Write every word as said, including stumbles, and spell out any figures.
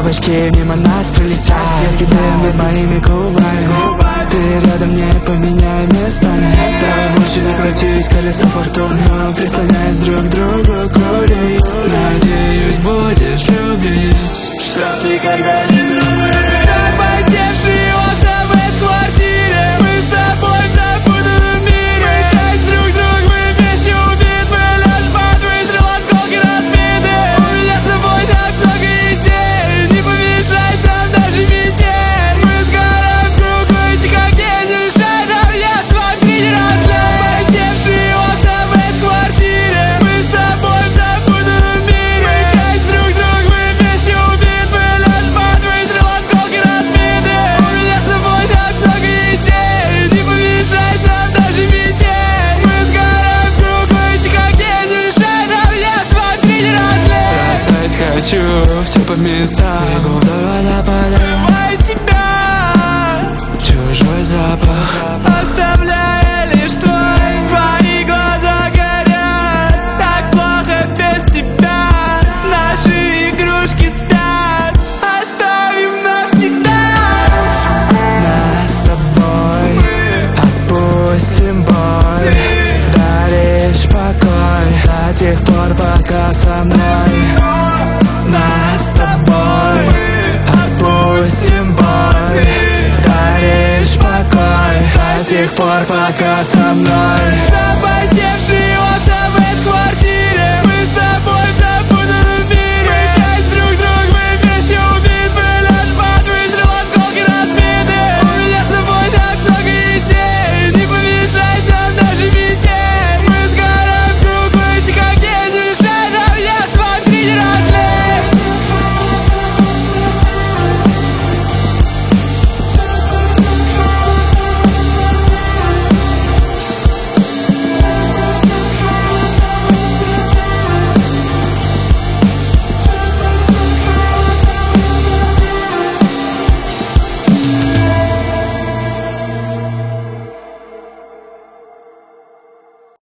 бабочки мимо нас пролетят, едкий дым над моими губами. Ты рядом, не поменяй местами. Давай больше не крутись, колесо фортуны, прислоняясь друг к другу, курить. Надеюсь, будешь любить, чтоб никогда не забыть. Запотевшие окна в этой квартире, мы с тобой в запутанном мире. Мы часть друг друга, мы вместе убит, мы ляжем под выстрел, осколки разбиты. У меня с тобой так много идей, не помешает нам даже метель. Мы сгораем в кругу, эти огни не мешают нам, я смотри, не росли. Запотевшие окна в этой квартире, мы с тобой в запутанном мире. Мы часть друг друга, мы вместе убит, мы ляжем под выстрел, осколки разбиты. У меня с тобой так много идей, не помешает нам даже метель. Мы сгораем в кругу, эти огни не мешают нам, я смотри, не росли. Расстать хочу, все по местам, бегу вдоль водопада, скрывай себя, чужой запах, оставляя лишь твой. Твои глаза горят, так плохо без тебя. Наши игрушки спят, оставим навсегда. Нас с тобой отпустим бой, даришь покой до тех пор, пока со мной. Нас с тобой отпустим бой, даришь покой до тех пор, пока со мной.